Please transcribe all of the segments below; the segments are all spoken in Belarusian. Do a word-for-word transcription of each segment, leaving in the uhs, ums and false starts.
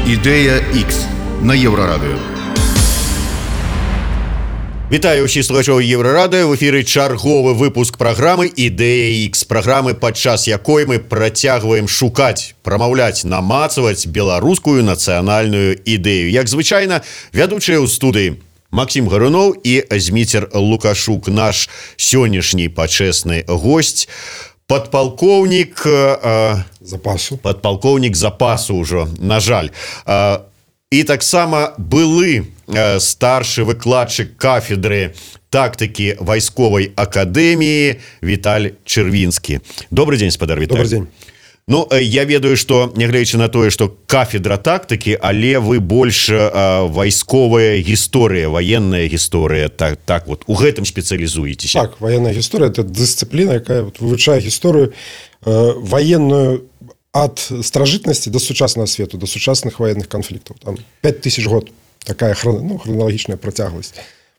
Ідея Х на Єврорадіо. Вітаю ўсіх слухачоў Еўрарадыё. В эфіры чарговы выпуск праграмы «Ідэя Х», праграмы, падчас якой мы працягваем шукаць, прамаўляць, намацаваць беларускую нацыянальную ідэю. Як звычайна, вядучыя ў студыі Максим Гарунов і Зміцер Лукашук, наш сённяшні пачэсны госць, падпалкоўнік э, запасу. Падпалкоўнік запасу ўжо, на жаль. Э, і таксама былы э, старшы выкладчык кафедры тактыкі вайсковай акадэміі Віталь Чырвінскі. Добрый дзень, спадар Віталь. Добрый дзень. Ну, я ведаю, што, нягледзячы на тое, што кафедра тактыкі, але вы больш э, вайсковая гісторыя, ваенная гісторыя, так, так вот, у гэтым спецыялізуецеся. Так, военная гісторыя – это дысцыпліна, якая вот, вывучае гісторыю э, военную ад старажытнасці до сучаснага свету, до сучасных военных канфліктаў. Там пять тысяч год, такая хрон, ну, хроналагічная працягласць.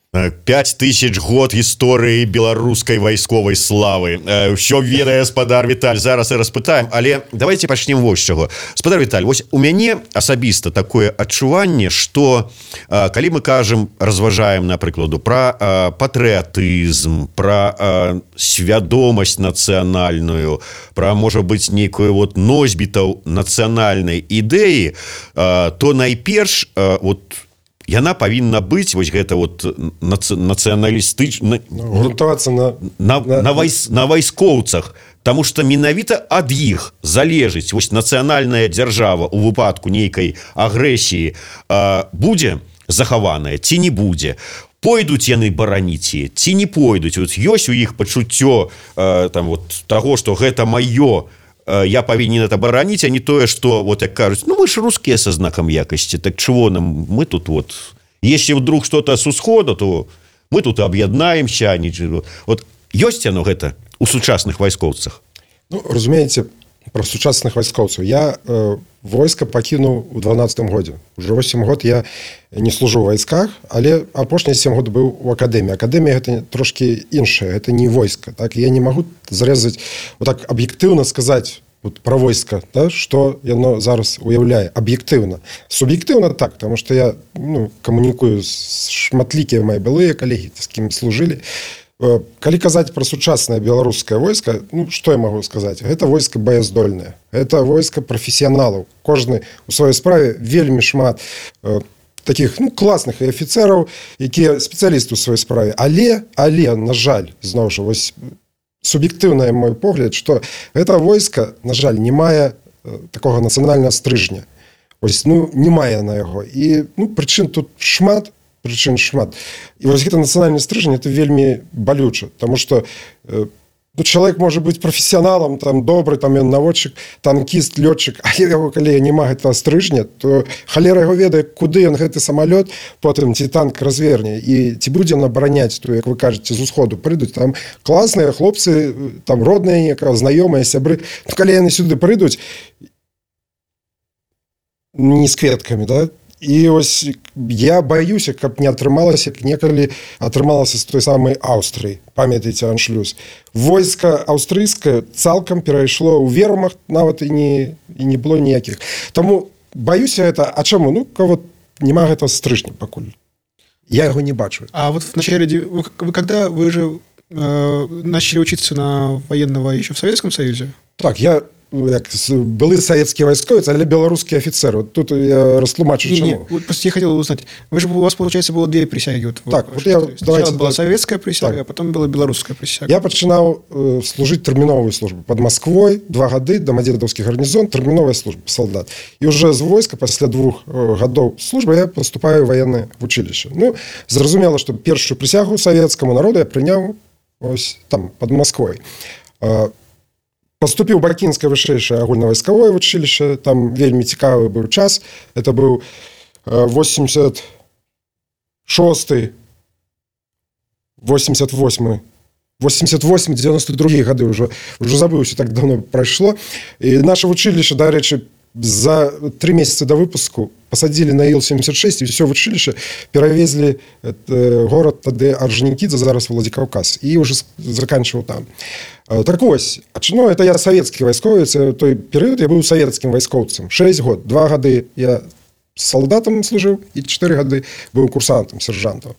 пять тысяч год гісторыі беларускай вайсковай славы. Усё ведае спадар Віталь, зараз і распытаем, але давайте пачнем вось з чаго. Спадар Віталь, вось у мяне асабіста такое адчуванне, што калі мы кажам, разважаем, напрыкладу, пра патрыятызм, пра свядомасць нацыянальную, пра, можа быць, нейкую вот носьбітаў нацыянальнай ідэі, то найперш вот яна павінна быць вось гэта вот нацыяналістычна, грунтавацца на на, на, на, вайс, на вайскоўцах, таму што менавіта ад іх залежыць вось нацыянальная дзяржава у выпадку нейкай агрэсіі э, будзе захаваная ці не будзе. Пойдуць яны бараніць яе ці не пойдуць. Вот ёсць у іх пачуццё э, там вот таго, што гэта маё, я павінен это бараніць, а не тое, што, вот як кажуць, ну мы ж рускія са знакам якасці, так чего нам, мы тут вот, если вдруг что-то с усхода, то мы тут об'яднаемся, нічого. Вот ёсць яно гэта у сучасных вайскоўцах? Ну, разумееце, про сучасных вайскоўцаў. Я э, войска пакінуў у дванаццатым годзе. Уже восемь год я не служу ў вайсках, але апошнія сем год быў у акадэміі. Акадэмія гэта трошки іншае, это не войска. Так? Я не магу зрэзаць, вот так аб'ектыўна сказаць вот, про войска, да, што яно зараз уяўляе аб'ектыўна. Суб'ектыўна так, потому что я ну, камунікую з шматлікія мои былыя калегі, з кім служылі. Калі казаць пра сучаснае беларускае войска, ну, што я магу сказаць? Гэта войска баяздольнае. Гэта войска прафесіяналаў. Кожны у сваёй справе вельмі шмат э, такіх ну, класных і афіцэраў, якія спецыялісты ў сваёй справе. Але, але, на жаль, зноў жа, вось суб'ектыўна мой погляд, што гэта войска, на жаль, не мае э, такога нацыянальнага стрыжня. Вось, ну, не мае на яго. І ну, прычын тут шмат, прычын шмат. І вось гэта нацыянальны стрыжань, это вельмі балюча, таму што э, ну, чалавек можа быць прафесіяналам, там добры, там ён наводчык, танкіст, лётчык, але яго калі няма гэтага стрыжня, то халера яго ведае, куды ён гэты самалёт потым ці танк разверне і ці будзе ён абараняць, то як вы кажаце, з усходу прыйдуць, там класныя хлопцы, там родныя, знаёмыя, сябры. Ну, калі яны сюды прыйдуць не з кветкамі, да? І ось я баюся, каб не атрымалася, як некалі атрымалася з той самай Аўстрыі. Памятаеце аншлюз. Войска аўстрыйскае цалкам перайшло ў вермахт, нават і не, і не было ніякіх. Таму баюся это. А чаму? Ну, кого няма гэтага стрыжня пакуль. Я яго не бачу. А вот в начале, вы, вы когда вы же э, начали учиться на военного еще в Советском Союзе? Так, я як былы савецкія вайсковец, але беларускія афіцеры. Вот тут я растлумачу, чему. Не, вот просто я хотел узнать. Вы же, у вас, получается, было две присяги. Вот, так, вот, вот я, Сначала давайте, была так. советская присяга, так. а потом была белорусская присяга. Я пачынаў э, служыць тэрміновую службу под Москвой, два гады, Домодедовский гарнизон, тэрміновая служба, солдат. И уже з войска, пасля двух э, гадоў службы, я поступаю в военное училище. Ну, зразумела, что першую присягу советскому народу я прыняў ось там, под Москвой. Э, Поступіў у Бакінскае вышэйшае агульнавайсковое вучылішча, там вельмі цікавы быў час. Это быў восемьдесят шосты, восемьдесят восьмы, восемьдесят восьмы девяносто другие гады, уже, уже забыўся, так давно прайшло. І наше вучылішча, дарэчы, за три месяца до выпуску посадили на Ил семьдесят шесть, и все вучилище перевезли город тады Орджоникидзе, зараз Владикавказ, и уже заканчивал там. Так ось, ну, это я советский вайсковец, той период я был советским вайскоўцам. шесть год, два года я салдатам служыў і чатыры гады быў курсантам, сержантам.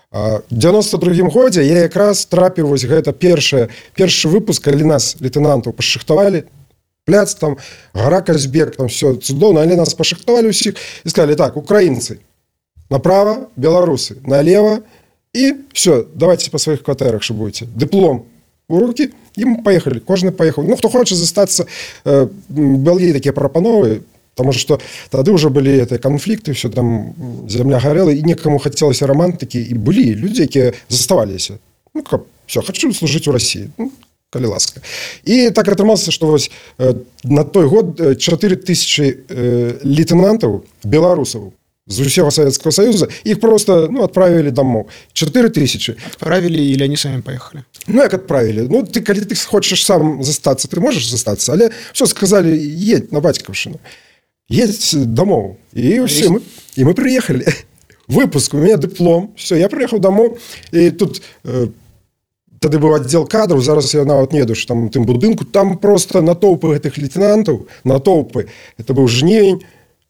А ў девяносто другім годзе я якраз трапіў вось гэта першы, першы выпуск, калі нас, лейтенантаў, пашахтавалі, пляц там, гара Казбек, там все цудоўна, але нас пашахтавалі ўсіх і сказалі, так, украінцы направо, беларусы налево, і все, давайте по сваіх кватэрах, што будете. Дыплом у руки, і мы поехали, кожны поехал. Ну, хто хоча застацца, э, былі такія прапановы, потому что тады ўжо былі это канфлікты, все там зямля гарэла, і некаму хацелася романтыкі, і былі людзі, якія заставаліся. Ну, как, все, хочу служыць у России. Ну, калі ласка. І так атрымалася, што вось э, на той год чатыры тысячы э, лейтенантаў беларусаў з усего Советского Союза, их просто, ну, отправили домой. четыре тысячи. Отправили или они сами поехали? Ну, как отправили? Ну, ты, когда ты хочешь сам застаться, ты можешь застаться, але все, сказали, едь на Батьковщину. Едь домой. И а все, мы, и мы приехали. Выпуск, у меня диплом. Все, я приехал домой, и тут... Э, Тады быў аддзел кадраў, зараз я нават не ведаю, што там у тым будынку, там просто натоўпы гэтых лейтенантаў, натоўпы, это быў жнівень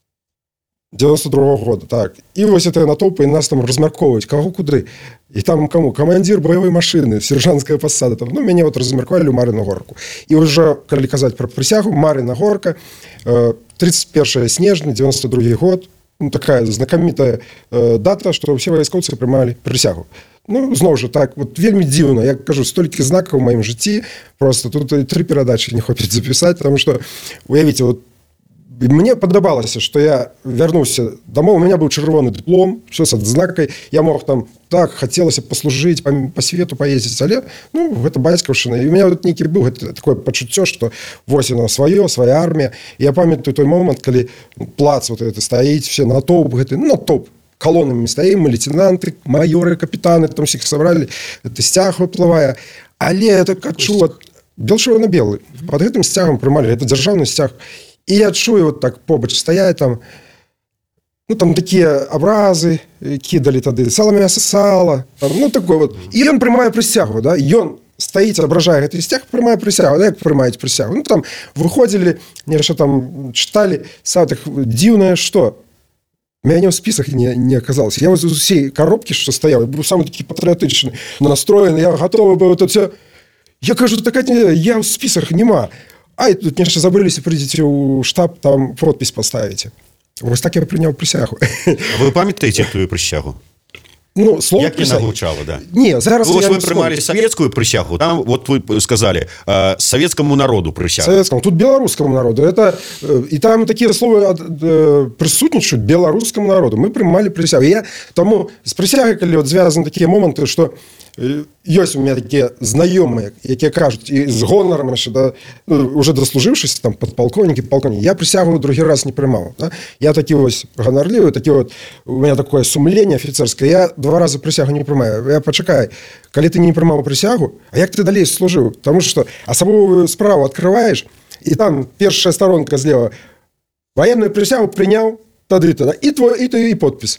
девяносто другого года, так. І вось это натоўпы, і нас там размяркоўваюць, каго куды. І там каму? Камандзір баявой машыны, сержантская пасада. Там. Ну, мяне вот размяркавалі ў Марыну горку. І ўжо, калі казаць пра прысягу, Марына горка, тридцать первое снежня, девяносто другой год, ну, такая знакамітая дата, што ўсе вайскоўцы прымалі прысягу. Ну, зноў жа, так, вот вельмі дзіўна. Я кажу, столькі знакаў у маім жыцці, просто тут тры перадачы не хопіць запісаць, потому что, уявіце, вот, мне падабалася, што я вярнуўся домой, у меня быў чырвоны дыплом, все с адзнакай, я мог там, так, хацелася паслужыць, па, па свету паездзіць, але, ну, гэта бацькаўшчына. І у меня вот нейкі быў гэта такое пачуццё, што вось яно сваё, свая армія. І я памятаю той момант, калі плац вот это стаіць, все натоўп гэты, ну, натоўп, колоннами стоим, мы лейтенанты, майоры, капитаны, там всех собрали, это стяг выплывая. Але это как чу, белшево на белый. Под этим стягом приймали, это державный стяг. И я чую вот так побач стоять там, ну там такие образы кидали тады, сало мясо, сало, там, ну такой вот. И он приймає присягу, да, и он стоит, ображая этот стяг, приймає присягу, да, як приймають присягу. Ну там выходили, не что там читали, сам так дивное, что меня в списах не, не оказалось. Я вот из всей коробки, что стоял, я был самый такой патриотичный, настроен, я готовый был это все. Я кажу, так я в списах нема. Ай, тут, конечно, забылись, придите у штаб, там подпись поставите. Вот так я принял присягу. А вы памятаете твою присягу? Ну, слово як не гучало, да. Не, зараз ну, я вы приймали советскую присягу, там вот вы сказали э, советскому народу присягу. Советскому, тут белорусскому народу. Это, э, и там такие слова э, присутничают белорусскому народу. Мы принимали присягу. И я тому с присягой, коли вот звязаны такие моменты, что э, есть у меня такие знакомые, которые кажут, и с гонором, да, ну, уже дослужившись, там, подполковники, полковники, я присягу другой раз не принимал. Да? Я такие вот гонорливые, такие вот, у меня такое сумление офицерское, я два раза присягу не приймаю. Я почекай, коли ти не приймав присягу, а як ти далі служив? Тому що особову справу відкриваєш, і там перша сторонка зліва, воєнну присягу прийняв, тоді-то, і твой, і твій і підпис.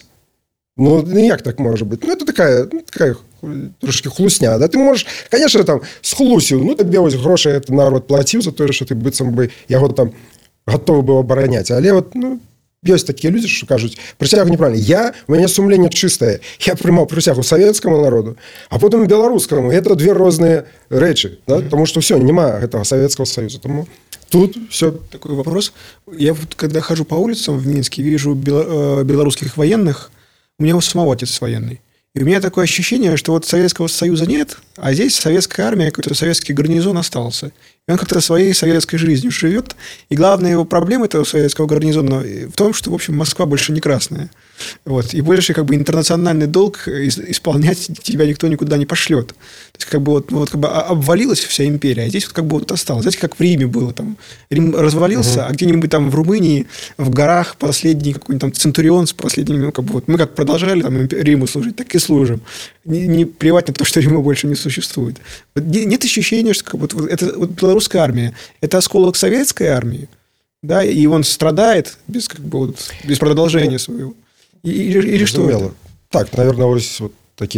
Ну, ніяк так може бути. Ну, це така, ну, така трошки хлусня. Да? Ти можеш, звісно, там, схлусив, ну, тобі ось гроші народ платив за те, що ти бицем би його там готовий був обороняти. Але от, ну, есть такие люди, что кажут, присягу неправильно. Я, у меня сумление чистое. Я принимал присягу советскому народу, а потом белорусскому. Это две разные речи, да? Mm-hmm. Потому что все, нема этого Советского Союза. Тому тут все. Такой вопрос. Я вот, когда хожу по улицам в Минске, вижу белорусских военных, у меня у самого отец военный. И у меня такое ощущение, что вот Советского Союза нет, а здесь советская армия, какой-то советский гарнизон остался. И он как-то своей советской жизнью живет. И главная его проблема этого советского гарнизона в том, что, в общем, Москва больше не красная. Вот. И больше как бы интернациональный долг исполнять тебя никто никуда не пошлет. То есть как бы вот, вот как бы обвалилась вся империя, а здесь вот как бы вот осталось. Знаете, как в Риме было там. Рим развалился, угу. А где-нибудь там в Румынии, в горах последний какой-нибудь там центурион с последними, ну, как бы вот мы как продолжали там Риму служить, так и служим. Не, не плевать на то, что Рима больше не существует. Вот нет ощущения, что как бы, вот, это вот белорусская армия – это осколок советской армии, да, и он страдает без, как бы, вот, без продолжения своего. И, или, или что это? Так, наверное, вот такие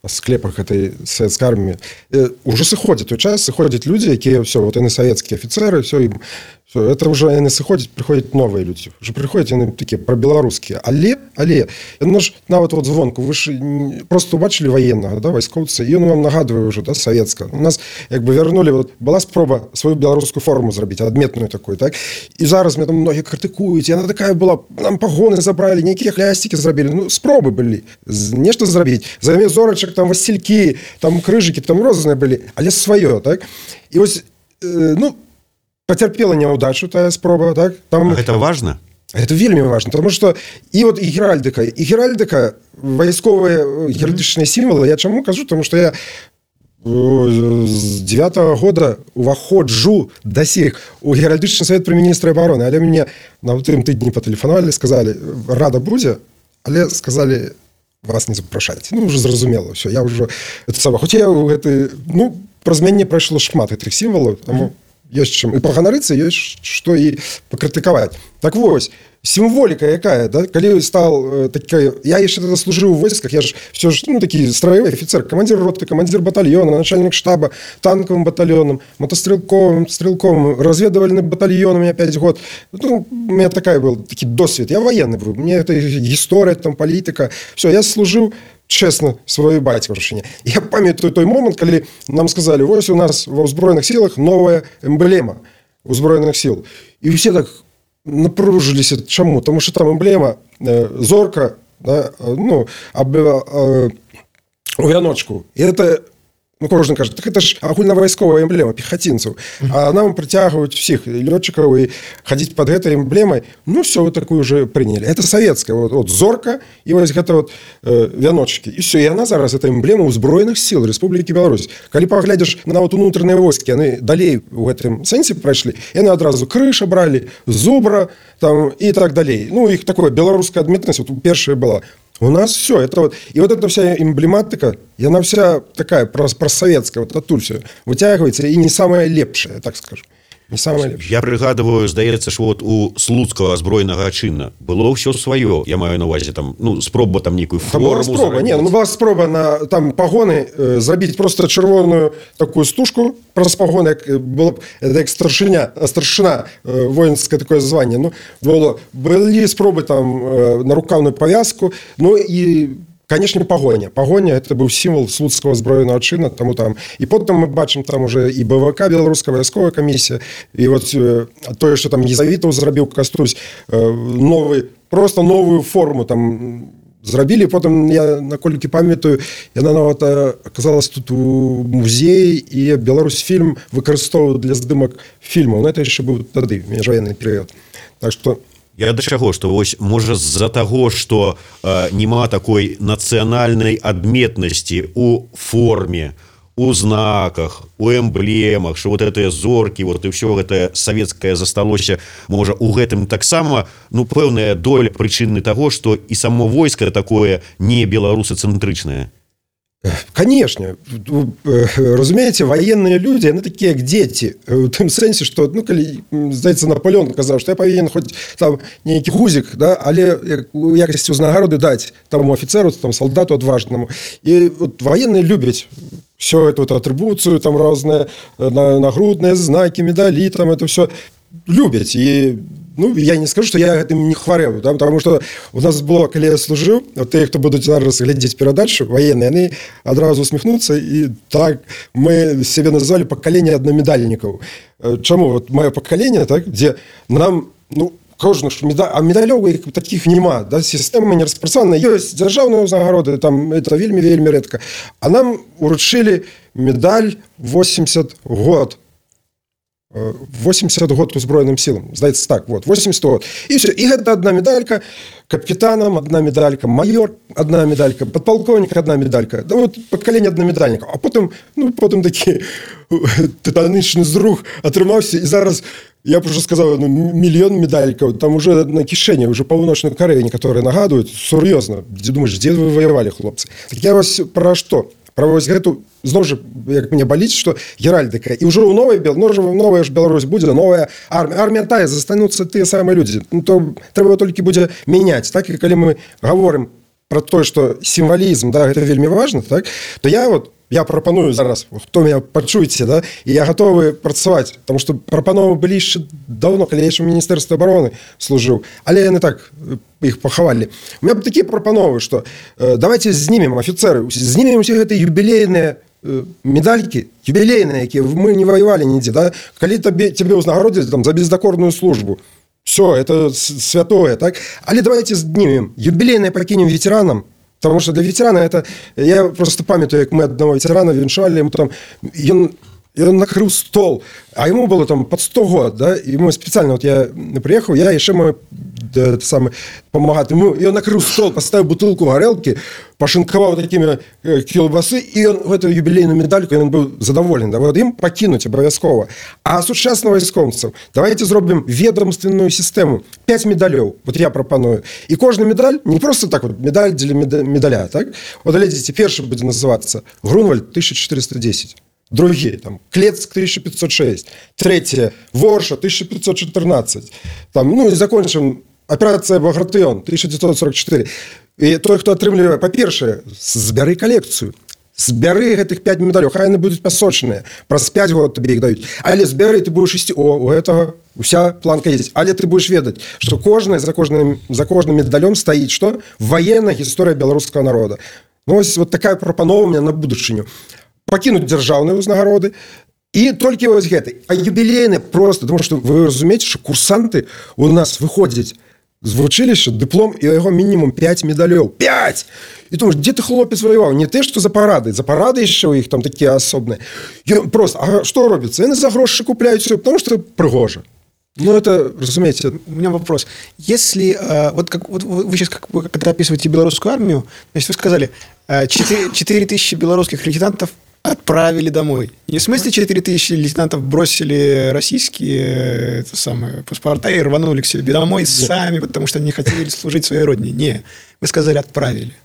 склепах этой советской армии. Уже сыходит той час, сыходят люди, якія все, вот яны советские офицеры, все, им, все, это уже яны сыходят, приходят новые люди. Уже приходят яны такие пробеларуские. Але, але, яно ж нават вот звонку, вы ж просто убачили военного, да, вайскоўца, и он вам нагадывает уже, да, советского. У нас, как бы, вернули, вот, была спроба свою белорусскую форму зрабіць, адметную такую, так? И зараз меня там многие критикуют, и она такая была, нам погоны забрали, некие хлястики зрабілі, ну, спробы были, нечто зрабіць. Замест зорачек, там, васильки, там, крыжики, там, розные были, але свое, так? И вот, э, ну, потерпела неудачу тая спроба, так? Там... А это важно? Это вельмі важно, потому что и вот и геральдика, и геральдика, вайсковые геральдычныя сімвалы, я чаму кажу, потому что я з девятого года уваходжу да сих у геральдычны совет при міністры обороны, але мне на тым тыдні патэлефанавалі, сказали, рада будзе, але сказали, вас не запрашаць. Ну, уже зразумела, все, я уже это сама, хоть я гэты, ну, праз мяне прайшло шмат гэтых сімвалаў, таму ёсць чым і паганарыцца, ёсць што і пакрытыкаваць. Так вось, сімволіка якая, да, калі стал такая, я яшчэ тогда служыў у войсках, я ж все ж, ну, такі строевы офицер, командир роты, командир батальона, начальник штаба танковым батальоном, мотострелковым, стрелковым, разведывальным батальоном я пять год. Ну, у меня такая был такі досвед. Я военный был, мне это гісторыя, там политика. Все, я служыў честно сваёй бацькаўшчыне. Я памятаю той момент, калі нам сказали, вось у нас ва ўзброеных сілах новая эмблема ўзброеных сіл. І все так напружыліся. Чаму? Тому что там эмблема э, зорка, да, ну, аб, э, у вяночку. И это, ну, кожны кажа, так это ж агульнавайсковая эмблема пехотинцев. А нам притягивают всех летчиков и ходить под этой эмблемой. Ну, все, вот такую уже приняли. Это советская. Вот, вот зорка и вот это вот э, вяночки. И все. И она зараз, это эмблема узброеных сил Республики Беларусь. Коли поглядишь на вот внутренние войски, они далее в этом сенсе прошли, и они одразу крыша брали, зубра там, и так далее. Ну, их такое белорусская адметность, вот первая была. У нас все, это вот, и вот эта вся эмблематика, и она вся такая просоветская, вот оттуда все вытягивается, и не самая лепшая, так скажем. Не самая лепшая. Я пригадываю, здаецца, что вот у слуцкого збройнага чына было все свое, я маю на увазе там, ну, спроба там некую форму. Была спроба, не, ну, была спроба на там погоны, э, зрабіць просто червоную такую стужку, просто погоны, было, это как старшиня, старшина, э, воинское такое звание, ну, было, были спробы там э, на рукавную повязку, ну, и конечно, погоня. Погоня – это был символ слуцкого збройного чина. Тому там. И потом мы бачим там уже и БВК, Белорусская войсковая комиссия, и вот э, то, что там Езавитов зрабіў Кастусь, э, новый, просто новую форму там зрабілі. Потом я, наколькі памятаю, яна нават оказалась тут у музеі, і Беларусьфільм выкарыстоўваў для здымак фільмаў. Но это еще был тады, межвоенный период. Так что... Я да чаго, што вось можа з-за таго, што э, няма такой нацыянальнай адметнасці у форме, у знаках, у эмблемах, што вот гэтыя зоркі, вот і ўсё гэтае савецкае засталося, можа, у гэтым таксама, ну, пэўная доля прычыны таго, што і само войска такое не беларусацэнтрычнае. Конечно, разумеете, военные люди, они такие, как дети, в том сенсе, что, ну, коли, здаецца, Наполеон казаў, что я повинен хоть там некий гузик, да, але у якости узнагароды дать тому офицеру, там, солдату отважному. И вот военные любят все эту вот атрибуцию, там разные нагрудные знаки, медали, там это все любят. И ну, я не скажу, что я этим не хварэў, да, потому что у нас было, калі я служыў, вот те, кто будут зараз глядзець перадачу, военные, они адразу усміхнуцца, и так мы себе назвали поколение одномедальников. Чаму? Вот мое поколение, так, где нам, ну, кожны, медаль, а медалёў таких нема, да, система не распрацавана, ёсць дзяржаўныя ўзнагароды, там это вельмі-вельмі рэдка. А нам уручылі медаль восемьдесят год. восемьдесят год узброеным силам. Здаецца так, вот, восемьдесят год. И все. И это одна медалька капитанам, одна медалька майор, одна медалька подполковник, одна медалька. Да вот поколение одномедальников. А потом, ну, потом такі титанічны зрух атрымаўся, і зараз я б уже сказал, ну, миллион медалькаў, там уже на кішэні, уже паўночнай Карэі некаторыя нагадваюць, сур'ёзна. Думаешь, дзе вы воевали, хлопцы? Так я вас про что? Про вось гэту, зноў жа, як мне баліць, што геральдыка. І ўжо ў новай, ну, новая ж Беларусь будзе, новая армія. Армія тая, застануцца тыя самыя людзі. Ну, то трэба толькі будзе мяняць. Так, і калі мы гаворым про тое, што сімвалізм, да, гэта вельмі важна, так, то я вот я прапаную зараз, хто меня пачуеце, да, і я гатовы працаваць, потому што прапановы былі яшчэ давно, калі я яшчэ ў міністэрстве абароны служыў, але яны так іх пахавалі. У меня такія прапановы, што э, давайте знімем афіцеры, знімем усе гэтыя юбілейныя э, медалькі, юбілейныя, якія мы не ваявалі нідзе, да, калі табе тебе ўзнагародзяць там за бездакорную службу. Все, это святое, так? Але давайте знімем юбілейныя пакінем ветеранам. Потому что для ветерана это... Я просто памятаю, как мы одного ветерана венчали, ему там... Он, он накрыл стол, а ему было там под сто год, да, и мы специально, вот я приехал, я еще мой да, самый помогать ему, и он накрыл стол, поставил бутылку горелки, пошинковал такими кілбасы, и он в эту юбилейную медальку, и он был задоволен, да, вот им покинуть обовязково. А сучасных войскоўцаў давайте зробим ведомственную систему, пять медалей, вот я пропоную, и каждая медаль, не просто так вот, медаль для медаля, так, вот глядите, первый будет называться Грунвальд тысяча четыреста десять. Другие, там, Клецк тысяча пятьсот шесть, третье, Ворша тысяча пятьсот четырнадцать, там, ну, и закончим операция Багратыон тысяча девятьсот сорок четыре. И той, хто атрымлівае, па-першае, збяры калекцыю, збяры гэтых пять медалёў, хай яны будуць пасочныя, праз пять год табе іх даюць, але збяры ты будешь ісці, о, у гэтага уся планка есть, але ты будешь ведаць, што кожны за кожным за кожным медалём стаіць што? Военная гісторыя беларускага народа. Ну, ось вот такая прапанова у меня на будучыню. Пакінуць дзяржаўныя ўзнагароды і толькі вось гэтай. А юбілейны просто, тому што вы разумееце, што курсанты у нас выходзяць з вучылішча, дыплом, і яго мінімум пять медалёў. пять! І думаеш, дзе ты, хлопец, ваяваў? Не те, што за парады. За парады яшчэ ў іх там такія асобныя. Просто, а што робіцца? Яны за грошы купляюць все, потому что прыгожа. Ну, это, разумеете... У меня вопрос. Если, вот, как, вот вы сейчас, как, когда описываете белорусскую армию, значит, вы сказали, четыре тысячи белорусских лейтенантов отправили домой. Не в смысле четыре тысячи лейтенантов бросили российские это самое, паспорта и рванули к себе домой сами, потому что они не хотели служить своей родине. Не, вы сказали отправили.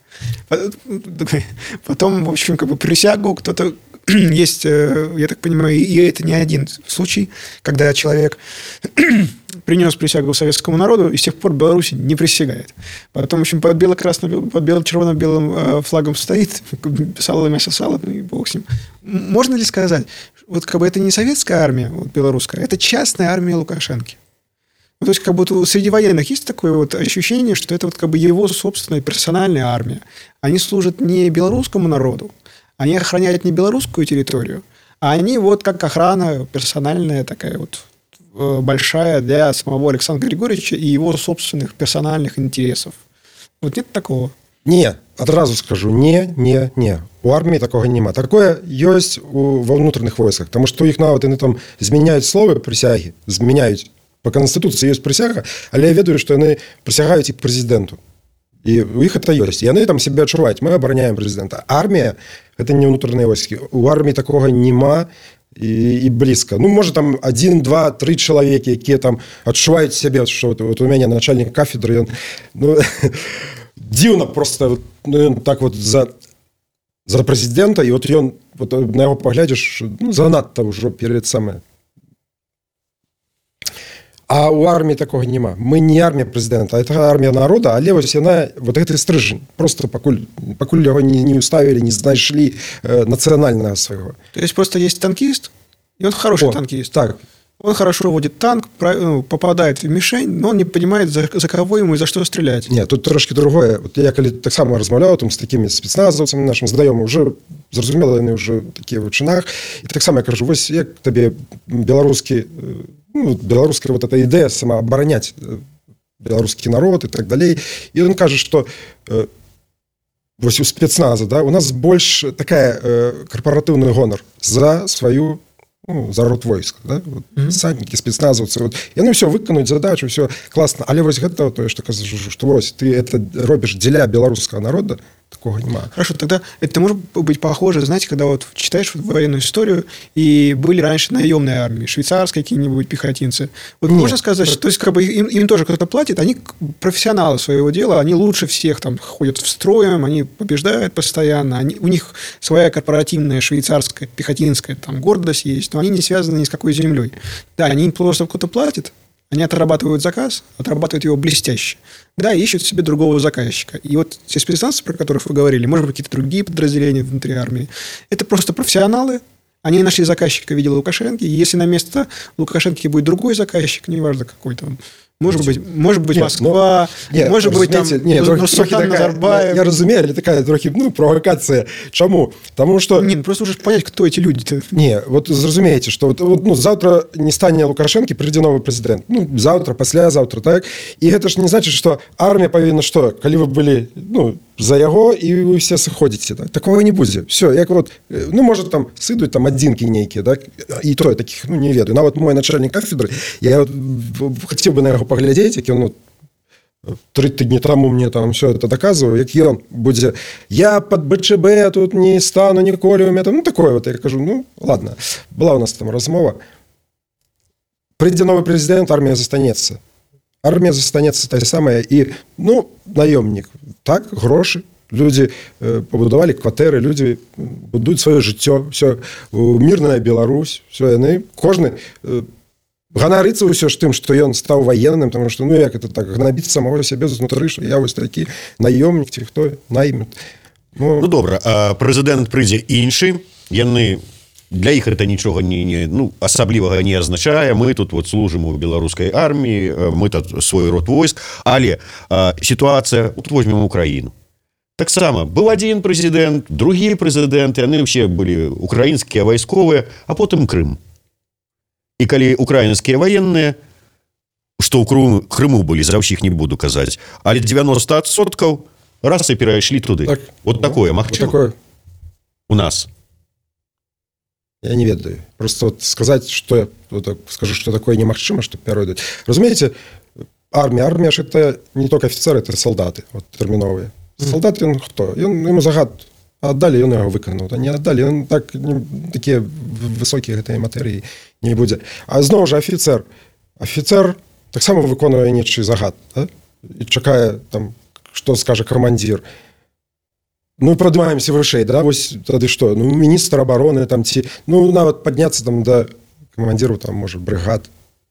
Потом, в общем, как бы присягу кто-то... Есть, я так понимаю, и это не один случай, когда человек принес присягу советскому народу и с тех пор в Беларуси не присягает. Потом, в общем, под бело-красным, под бело-червоно-белым флагом стоит, сало, мясо, сало, ну и бог с ним. Можно ли сказать, вот как бы это не советская армия, вот, белорусская, это частная армия Лукашенко? Ну, то есть, как будто среди военных есть такое вот ощущение, что это вот как бы его собственная персональная армия. Они служат не белорусскому народу, они охраняют не белорусскую территорию, а они вот как охрана персональная такая вот большая для самого Александра Григорьевича и его собственных персональных интересов. Вот нет такого? Не, одразу скажу, не, не, не. У армии такого нема. Такое есть у, во внутренних войсках, потому что у них нават, они там змяняют слово присяги, змяняют. По Конституции есть присяга, але я ведаю, что они присягают и президенту. И у них это есть. И они там себя отчувают. Мы обороняем президента. Армия – это не внутренние войска. У армии такого нема и, и близко. Ну, может, там один, два, три человека, которые там отчувают себя, что вот, вот у меня начальник кафедры, он, ну, дивно просто, ну, он так вот за, за президента, и вот он, вот на его поглядишь, ну, занадто уже перед самой. А у армии такого нема. Мы не армия президента, а это армия народа, але вось яна, вот гэты стрыжень. Просто пакуль, пакуль его не, не уставили, не знайшли э, национального своего. То есть просто есть танкист, и он хороший О, танкист. Так. Он хорошо водит танк, попадает в мишень, но он не понимает, за, за кого ему и за что стрелять. Нет, тут трошки другое. Вот я коли так само размовлял там с такими спецназовцами нашими знайомыми, уже зразумела, они уже такие в чинах. И так само я кажу, вось як тебе белорусский, ну, белорусская вот эта идея самооборонять белорусский народ и так далее. И он кажет, что э, вось у спецназа, да, у нас больше такая э, корпоративный гонор за свою, ну, за род войск, да, вот, mm-hmm. садники, спецназовцы, вот, и они все выконують задачу, все классно, але вось гэта то, что кажу, что вось ты это робишь дзеля белорусского народа, такого нема. Хорошо, тогда это может быть похоже, знаете, когда вот читаешь военную историю, и были раньше наемные армии, швейцарские какие-нибудь пехотинцы. Вот Нет, можно сказать, что то есть, как бы им, им тоже кто-то платит, они профессионалы своего дела, они лучше всех там ходят в строем, они побеждают постоянно, они, у них своя корпоративная швейцарская, пехотинская там гордость есть, но они не связаны ни с какой землей. Да, они им просто кто-то платит, Они отрабатывают заказ, отрабатывают его блестяще. Да, ищут себе другого заказчика. И вот те спецназовцы, про которых вы говорили, может быть, какие-то другие подразделения внутри армии, это просто профессионалы. Они нашли заказчика в виде Лукашенко. И если на место Лукашенко будет другой заказчик, неважно какой там, может быть, может быть, Ні, Москва, ну, ні, может быть, там ні, трохи, трохи така, Назарбаєв. я розумію, але така трохи, ну, провокація. Чому? Тому що... Ні, ну, просто уже понять, кто эти люди-то. Ні, от зрозумієте, що от, от, ну, завтра не стане Лукашенко, прийде новий президент. Ну, завтра, післязавтра, так? І це ж не значить, що армія повинна, що, коли ви були, ну, за його, і ви всі сходите, так? Такого не буде. Все, як от, ну, може, там, сидуть там одинки некие, так? І то я таких, ну, не ведаю. Навіть мой начальник кафедри, я от, хотів би на його поглядіти, як він, ну, три дні тому мені там все це доказував, як він буде, я під БЧБ тут не стану ніколи, у мене там, ну, таке, от, я кажу, ну, ладно, була у нас там розмова. Прийде новий президент, армія застанеться. Армія застанеться та саме, і, ну, найомник, так, гроші, люди е, побудували квартири, люди будують своє життя, все, мирна Білорусь, все, вони, кожен е, ганарыцца ўсё ж тым, што ён стаў ваенным, тому што, ну, як это так, гнабіць самого сябе знутры, што я вось такі наёмнік, ці хто найміт. Ну, ну добра, а прэзідэнт прыйдзе іншы, яны, для іх гэта нічога не, не, ну, асаблівага не азначае, мы тут вот служым у беларускай арміі, мы тут свой род войск, але а, сітуацыя, вот возьмем Украіну. Таксама, быў адзін прэзідэнт, другі прэзідэнт, яны ўсе былі украінскія вайсковыя, а потым Крым. І калі украінскія военные, што ў Крыму былі, за ўсіх не буду казаць, але девяносто адсоткаў раз і перайшлі туды. Так, вот такое магчыма вот такое. У нас. Я не ведаю. Просто вот сказаць, што я вот, скажу, што такое немагчыма, што перайдуць. Разумееце, армія, армія ж это не толькі афіцеры, это салдаты, вот, тэрміновыя. Салдат ён хто? Ён яму загад аддалі, ён яго выканаў, а не аддалі, ён так, такія высокія гэтай матэрыі не будзе. А зноў жа афіцер. Афіцер таксама выконвае нечы загад, да? І чакае, там, што скажа камандзір. Ну, прадымаемся вышэй, да? Вось тады што? Ну, міністр абароны, там, ці, ну, нават падняцца там да камандзіру, там, можа, брыгад.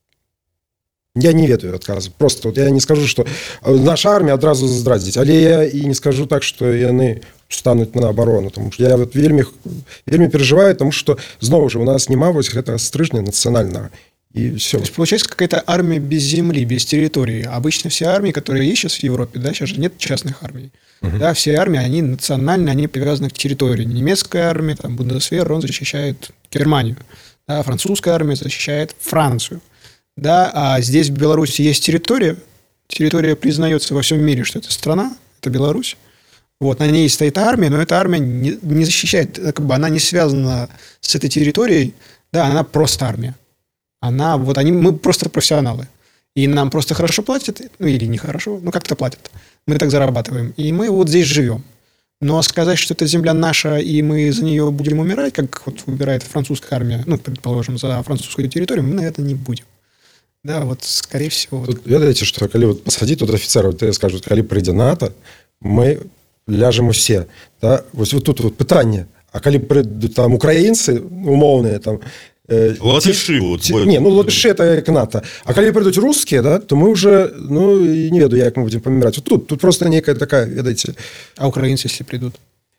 Я не ведаю адказу. Просто вот я не скажу, што наша армія адразу здрадзіць, але я і не скажу так, што яны стануць на абарону, тому што я вот вельмі, вельмі переживаю, тому што зноў жа у нас няма вось гэтага стрыжня нацыянальнага. И все. То есть получается какая-то армия без земли, без территории. Обычно все армии, которые есть сейчас в Европе, да, сейчас же нет частных армий. Uh-huh. Да, все армии, они национальные, они привязаны к территории. Немецкая армия, там, Бундесвер, он защищает Германию. Да, французская армия защищает Францию. Да, а здесь в Беларуси есть территория. Территория признается во всем мире, что это страна, это Беларусь. Вот, на ней стоит армия, но эта армия не, не защищает, как бы она не связана с этой территорией, да, она просто армия. Она, вот они, мы просто профессионалы. И нам просто хорошо платят, ну или нехорошо, ну как-то платят. Мы так зарабатываем. И мы вот здесь живем. Но сказать, что эта земля наша, и мы за нее будем умирать, как вот выбирает французская армия, ну, предположим, за французскую территорию, мы, наверное, не будем. Да, вот, скорее всего... Тут, вот... Ведаеце, што калі вот пасадзіць тут афіцэраў, то скажуць, калі прыйдзе НАТО, мы ляжем усе. Да? Вось вот тут вот пытанне. А калі прыйдуць там украінцы умоўныя, там... Э, латыши, вот, ці, не, ну латыши это як НАТО. А калі прыйдуць рускія, да, то мы уже, ну, не ведаю, як мы будем паміраць. Вот тут, тут просто некая такая, ведаеце... А украинцы, если придут?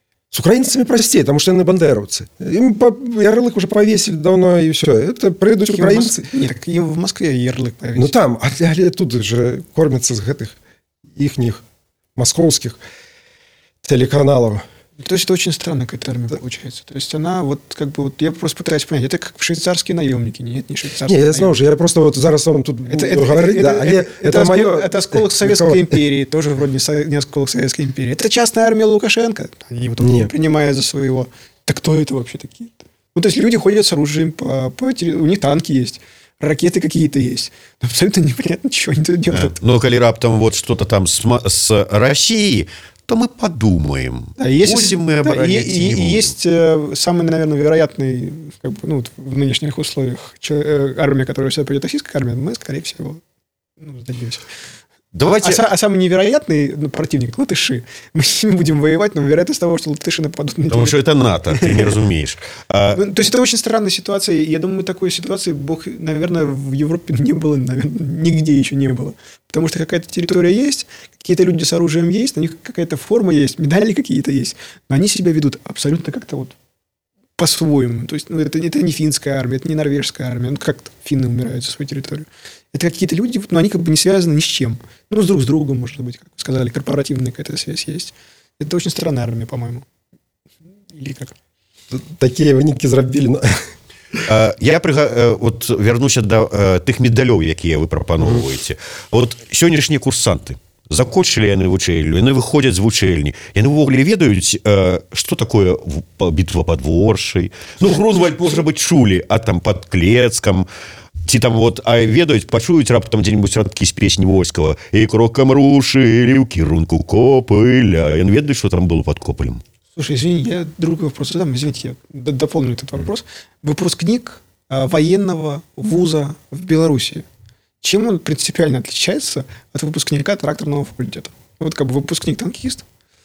С украинцами простее, потому что они бандеровцы. Им по... ярлык уже повесили давно, и все. Это придут украинцы. Моск... Нет, так им в Москве ярлык повесили. Ну там, а, а тут же кормятся с этих ихних московских телеканалов. То есть это очень странно, какая-то армия получается. То есть она вот как бы вот я просто пытаюсь понять, это как швейцарские наемники, нет, не швейцарские. Не, я знаю, я просто вот зараз вам тут это, это, говорить, это, да, это, это, это, мое... это осколок Советской империи, тоже вроде не осколок Советской империи. Это частная армия Лукашенко, они его только принимают за своего. Так кто это вообще такие? Ну, то есть люди ходят с оружием, по, по, у них танки есть. Ракеты какие-то есть. Но абсолютно непонятно, чего они тут делают. Ну, коли раптом вот что-то там с, с Россией, то мы подумаем. Да, есть, будем мы оборонять да, и, и, и есть э, самый, наверное, вероятный как бы, ну, в нынешних условиях че, э, армия, которая всегда пойдет российская армия, мы, скорее всего, ну, сдадимся. Давайте... А, а самый невероятный противник – латыши. Мы с ними будем воевать, но вероятность того, что латыши нападут на Потому что это НАТО, ты не разумеешь. А... То есть это очень странная ситуация. Я думаю, такой ситуации, бог, наверное, в Европе не было, наверное, нигде еще не было. Потому что какая-то территория есть, какие-то люди с оружием есть, у них какая-то форма есть, медали какие-то есть. Но они себя ведут абсолютно как-то вот по-своему. То есть ну, это, это не финская армия, это не норвежская армия. Ну, как-то финны умирают за свою территорию. Это какие-то люди, но они как бы не связаны ни с чем. Ну, с друг с другом, может быть, как вы сказали, корпоративная какая-то связь есть. Это очень странная армия, по-моему. Или как? Такие вынікі зрабілі. Но... Я от вернуся до тых медалёў, якія вы прапаноўваеце. Вот сённяшнія курсанты закончылі яны вучэльню, яны выходзяць з вучэльні, яны ўвогуле ведаюць, што такое бітва пад Воршай. Ну, Грунвальд, можа быць, чулі, а там пад Клецкам, ці там вот, а ведаюць, пачуюць раптам дзе-нибудь радкі з песні Войскава і крокам рушылі ў кірунку Копыля. Яны ведаюць, што там было пад Копылем? Слушай, извини, я другой вопрос задам, извините, я дополню этот вопрос. Выпускник военного вуза в Беларуси, чем он принципиально отличается от выпускника тракторного факультета? Вот как бы выпускник-танкист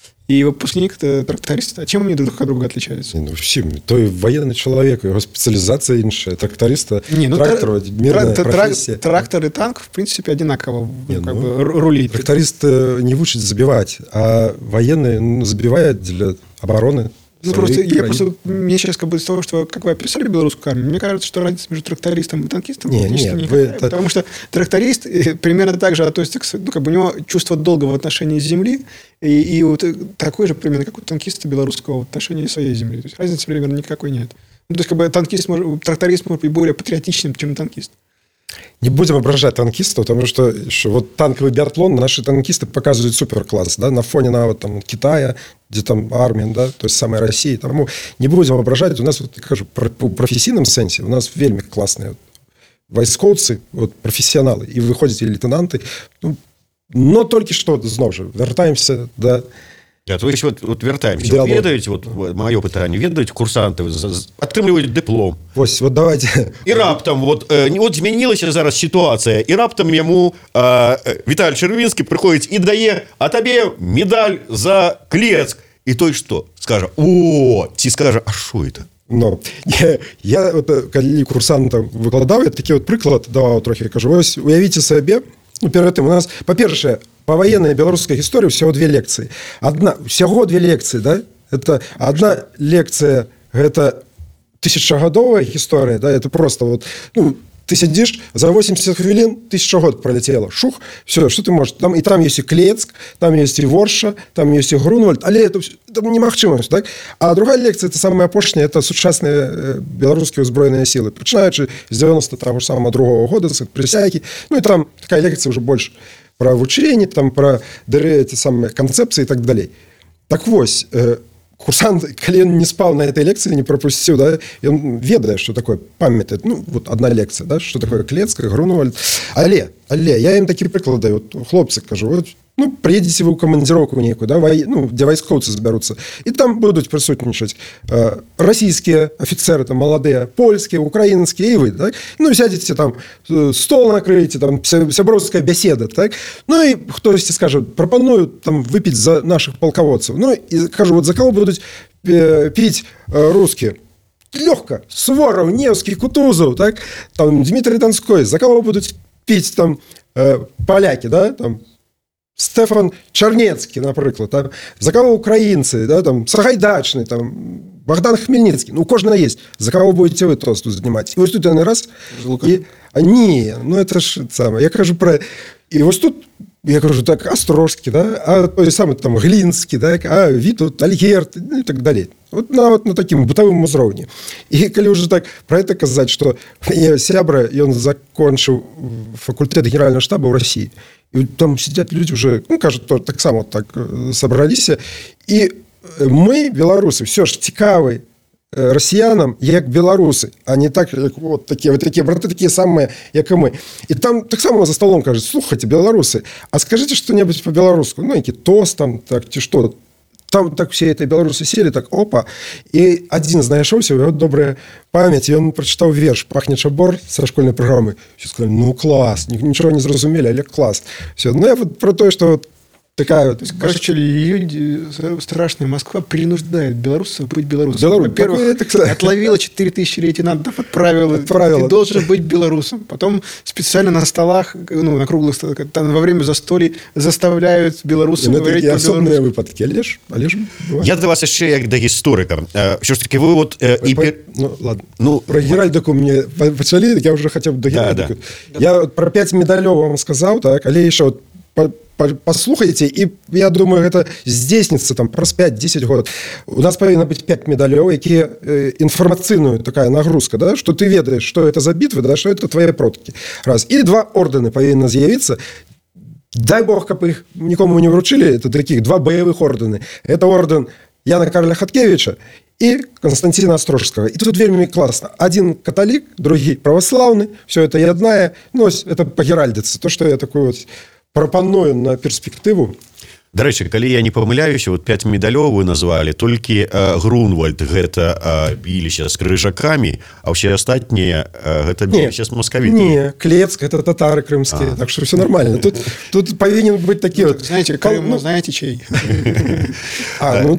и выпускник-тракторист. Чем они друг от друга отличаются? Ну, всем. То и военный человек, его специализация иншая. Тракториста, не, ну, трактор, тра- мирная тра- профессия. Трактор и танк, в принципе, одинаково не, как ну, бы, рулить. Тракторист не учит забивать, а военный ну, забивает для обороны. Ну, просто, я просто, мне сейчас как бы из того, что, как вы описали белорусскую армию, мне кажется, что разница между трактористом и танкистом не, практически не, никакая. это... Потому что тракторист примерно так же относится к... Ну, как бы у него чувство долга в отношении земли, и, и вот такое же примерно, как у танкиста белорусского в отношении своей земли. То есть разницы примерно никакой нет. Ну, то есть, как бы танкист, может, тракторист может быть более патриотичным, чем танкист. Не будем ображать танкистов, потому что, что вот танковый биатлон наши танкисты показывают суперкласс, да, на фоне на, вот, там, Китая, где там армия, да, то есть самой России. Тому не будем ображать. У нас, вот, кажу, у професійному сенсі у нас вельми классные вот, войсковцы, вот, профессионалы, и выходят и лейтенанты. Ну, но только что, знову же, вертаемся до... Да, то есть, вот, вот вертаемся. Ведаете, вот, мое пытание, ведаете, курсанты атрымліваюць дыплом. Вось, вот давайте. И раптом, вот, э, вот змянілася зараз ситуация, и раптом ему э, Виталий Червинский приходит и дае, а тебе медаль за Клецк. И той что? Скажа, о, ці скажа, а что это? Ну, я, я вот, калі курсанта выкладаў, я такі вот прыклад даваў трохі, кажу, вось, уявіце сабе, ну, перед этим у нас, по-першае, по военной белорусской истории всего две лекции. Одна, всего две лекции, да? Это одна лекция, это тысячагодовая история, да? Это просто вот, ну, ты сидишь, за восемьдесят хвилин тысяча год пролетело. Шух, все, что ты можешь. Там, и там есть и Клецк, там есть и Ворша, там есть и Грунвальд, але это, это немагчыма, так? А другая лекция, это самая апошняя, это сучасныя беларускія ўзброеныя силы. Пачынаючы з девяносто того же самого другого года, с присяги. Ну, и там такая лекция уже больше про вучэнне, там про эти самые концепции и так далее. Так вось, э, курсант, калі он не спал на этой лекции, не пропустил, да, и он ведает, что такое, памятает, ну, вот одна лекция, да, что такое Клецк, Грунвальд. Але, але, я им такие прыклады даю, вот, хлопцы, кажу, вот, ну, приедете вы у командировку некую, да, вой, ну, где войсковцы збяруцца, и там будут присутнічаць э, российские офицеры, там, молодые, польские, украинские, и вы, так? Ну, сядете там, стол накрыете, там, сяброўская беседа, так? Ну, и кто-то скажет, пропонуют там выпить за наших полководцев. Ну, и скажу, вот за кого будут э, пить э, русские? Легко. Суворов, Невский, Кутузов, так? Там, Дмитрий Донской. За кого будут пить там э, поляки, да, там, Стефан Чарнецкий, наприклад, там, за кого украинцы, да, там, Сагайдачный, там, Богдан Хмельницкий, ну, у кожного есть, за кого будете вы тост занимать. И вот тут один раз, и, а не, ну, это ж самое, я кажу про, и вот тут, я кажу, так, Острожский, да, а той самый там Глинский, да, а Витут, Альгерт, ну, и так далее. Вот на, вот на таким бытовым узроўні. И коли уже так про это казать, что я сябра, и он закончил факультет генерального штаба в России, и там сидят люди уже, ну, кажут, тоже так само так собрались. И мы, белорусы, все ж цікавы россиянам, як белорусы, а не так, як вот такие, вот такие браты, такие самые, як и мы. И там так само за столом кажут, слухайте, белорусы, а скажите что-нибудь по-белорусски, ну, який тост там, так, чи что. там так все это беларусы сели, так опа, і адзін знайшоўся, у яго добрая памяць, і ён прачытаў верш «Пахне чабор» са школьнай праграмы. Все сказали, ну клас, нічого не зразумелі, але клас. Все. Ну я вот про то, что вот такая вот... Короче, люди, страшная Москва принуждает белорусов быть белорусом. Белорус. Во-первых, Такое, отловила четыре тысячи лейтенантов, отправила. Отправила. Ты должен быть белорусом. Потом специально на столах, ну, на круглых столах, там во время застолий заставляют белорусов ну, говорить по-белорусски. Особные выпадки, але ж, але ж я до вас яшчэ як да гісторыка. Що ж таки вы вот э, Ой, і по... пер... ну, ладно. Ну, про Геральдику мне пачалі, я уже хотел бы до Геральдику. Да, да. Я вот про пять медалёў вам сказал, так, але еще вот послухайте, и я думаю, это здзейсніцца там праз пять-десять год. У нас павінна быць пять медалёў, якія э, інфармацыйную такая нагрузка, да, что ты ведаешь, что это за битвы, да, что это твои продки. Раз. И два ордэны павінна з'явіцца. Дай бог, каб их никому не вручили, это таких два боевых ордэны. Это орден Яна Карля Хаткевича и Константина Острожского. И тут вельми классно. Один католик, другой православный. Все это ядная. Ну, это по геральдице. То, что я такой вот прапаную на перспектыву. Дарэчы, калі я не памыляюся, вот пять медалёў вы назвалі, толькі э, Грунвальд гэта э, біліся з крыжакамі, а ўсе астатнія э, гэта біліся з маскавітамі. Не, Клецк, это татары крымские, а. Так что все нормально. Тут, тут повинен быть такие ну, вот... Знаете, Крым, ну, знаете, чей? А, ну...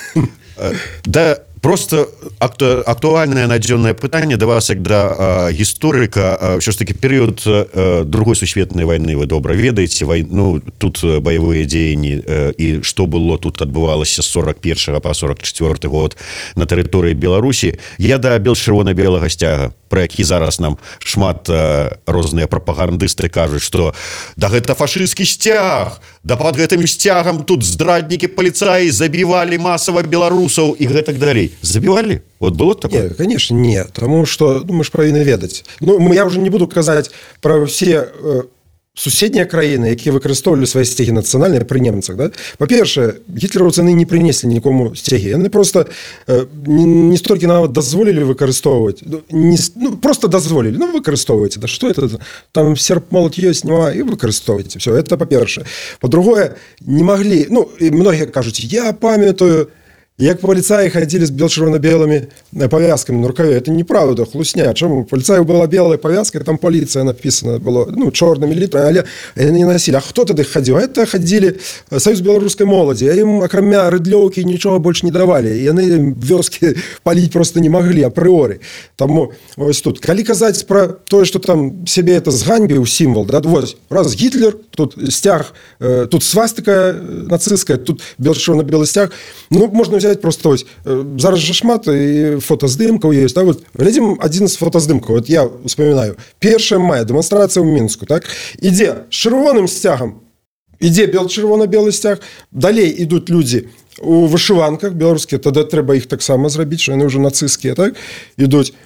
Да, просто актуальнае надзённае пытанне да вас як да гісторыка. Що ж таки перыяд другой сусветнай вайны вы добра ведаеце, ну, тут баявыя дзеянні і што было тут адбывалася з сорок першага па сорок чацвёрты год на тэрыторыі Беларусі. Я да бел-чырвона-белага сцяга, про які зараз нам шмат розныя прапагандысты кажуць, што да гэта фашысцкі сцяг, да пад гэтым сцягам тут здраднікі паліцаі забівалі масава беларусаў і гэтак далей. Забивали? Вот было такое? Нет, конечно, нет. Потому что, ну, мы же повинны ведать. Ну, я уже не буду казать про все э, суседние краины, які выкарыстоўвалі свои сцяги нацыянальныя при немцах. Да? По-першае, гітлераўцы не принесли никому сцяги. Они просто э, не, не столько нават дозволили выкарыстоўваць. Не, ну, просто дозволили. Ну, выкарыстоўвайте. Да что это? Там серп молот есть, нема, и выкарыстоўвайте. Все, это по-першае. По-другое, не могли... Ну, и многие кажут, я памятаю... Як полицаи ходили с бел-червоно-белыми повязками на рукаве. Это неправда, хлусня. Чему? У полицаев была белая повязка, там полиция написано было, ну, черными литрами, але они носили. А кто тогда ходил? Это ходили Союз белорусской молоди. А им, окромя рыдлёўки, ничего больше не давали. И они вёски палить просто не могли априори. Тому, вот тут. Коли казать про то, что там себе это сганьбил символ, да, вот, раз Гитлер, тут стяг, э, тут свастика нацистская, тут бел-червоно-белый стяг. Ну, можно взять просто ось, зараз же шмат и фотоздымкаў есть, да, вот глядим один из фотоздымкаў, вот я вспоминаю, первое мая, демонстрация в Минску, так, ідзе с чырвоным сцягам, ідзе бел-чырвона-белый сцяг, далей идут люди у вышыванках беларускія, тогда трэба их таксама зрабіць, что они уже нацистские, так, идут,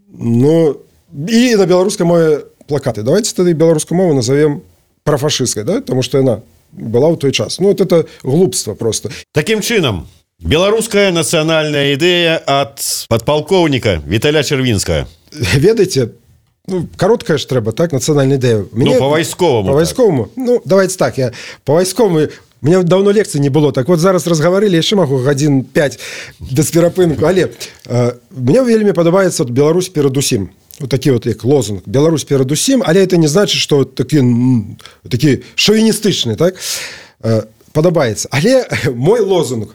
ну, и на белорусской мове плакаты, давайте тогда белорусскую мову назовем профашистской, да, потому что она была в той час, ну, вот это глупство просто. Таким чынам, беларуская нацыянальная ідэя ад падпалкоўніка Віталя Чэрвінскага. Ведаеце, ну, кароткая ж трэба, так, нацыянальная ідэя. Ну, па-вайсковаму. Па-вайсковаму. Так. Ну, давайте так, я па-вайсковаму, у меня давно лекций не было, так вот зараз разгаварылі, яшчэ магу гадзін пять без перапынку, але э, мне вельмі падабаецца вот Беларусь перадусім. Вот такі вот як лозунг. Беларусь перадусім, але это не значит, что такі, такі шовіністычны, так, э, падабаецца. Але мой лозунг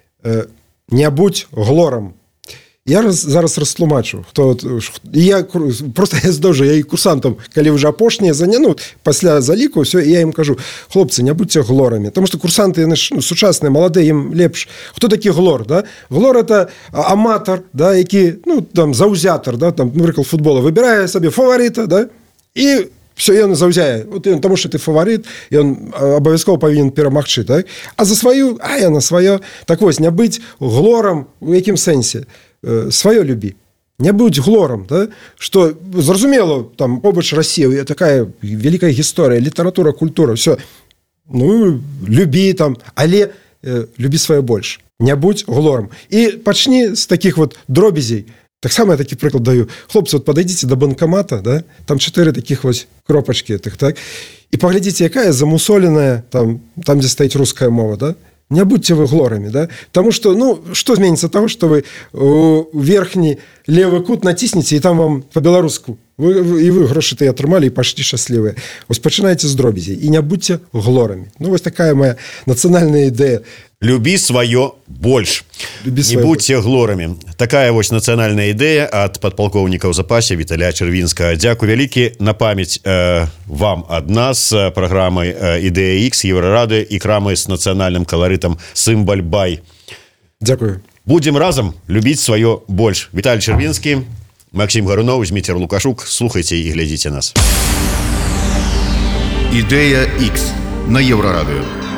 не будь глором. Я раз, зараз растлумачу, хто я просто я здожу, я і курсантам, калі вже апошнія заня, ну, пасля заліку, все, я ім кажу, хлопцы, не будьте глорамі, тому што курсанты яны ну, сучасныя, маладыя, ім лепш. Хто такі глор, да? Глор это аматар, да, які, ну, там заўзятар, да, там, напрыклад, футбола, выбірае сабе фаварыта, да, і все, ён заўзяе. Вот ён, тому што ты фаварыт, ён абавязкова павінен перамагчы, так? А за сваю, а я на сваё. Так вось, не быць глорам, у якім сэнсе? Э, сваё любі. Не будь глорам, да? Што, зразумела, там, побач Расія, такая вялікая гісторыя, літаратура, культура, все. Ну, любі там, але э, любі сваё больш. Не будь глорам. І пачні з такіх вот дробязей. Так само я такі прыклад даю. Хлопцы, вот подойдите до банкомата, да? Там четыре таких вот кропочки, так, так, и поглядите, якая замусоленная, там, там, где стоит русская мова, да? Не будьте вы глорамі, да? Таму што ну што зменіцца таго, што вы у верхні левы кут націсніце і там вам па-беларуску вы, вы, і вы грошы ты атрымалі і пашлі шчаслівыя. Вось пачынайце з дробязей і не будьце глорамі. Ну вось такая моя нацыянальная ідэя. Любі сваё больш. Любі Не будьце глорамі. Такая вось нацыянальная ідэя ад падпалкоўніка ў запасе Віталя Чэрвінскага. Дзякуй вялікі на памяць э, вам ад нас праграмай э, Ідэя Х, Еўрарады і крамы з нацыянальным каларытам Сімбаль Бай. Дзякую. Будзем разам любіць сваё больш. Віталь Чэрвінскі, Максім Гаруноў, Зміцер Лукашук. Слухайце і глядзіце нас. Ідэя Х на Еўрарадыё.